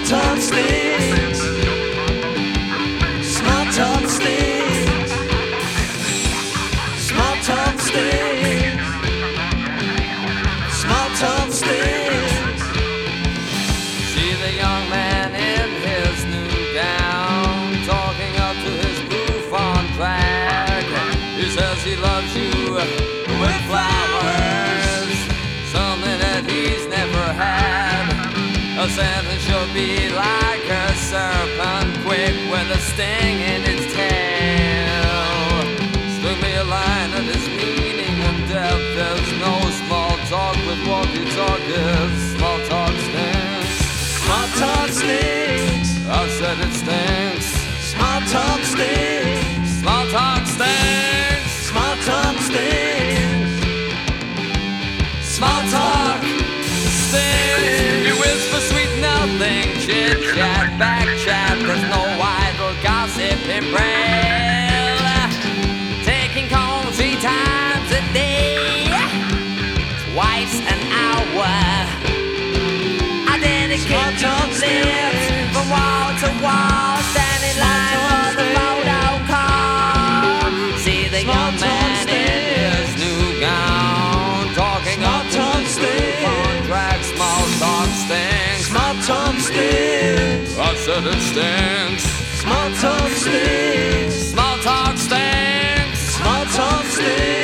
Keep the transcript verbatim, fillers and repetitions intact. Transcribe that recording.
talk stinks. Small talk stinks. Small talk stinks. Small talk stinks. See the young man in his new gown, talking up to his proof on track. He says he loves you with flowers, something that he's never had. A Santa should be like a serpent, quick with a sting in its tail. Sling me a line that is meaning and depth. There's no small talk with walkie-talkies. Small talk stinks. Small talk stinks. I said it stinks. Small talk stinks. Small talk stinks. Small talk stinks. Small talk stinks. You whisper sweet nothing, chit chat, back chat. There's no idle gossip in braille. Taking calls three times a day, twice an hour. I dedicate to live from wall to wall, standing line for the photo call. See the young man in his new gown, talking up to his new contract. Small talk stinks. Small talk stinks. I said it stinks. Small talk stinks. Small talk stinks. Small talk stinks.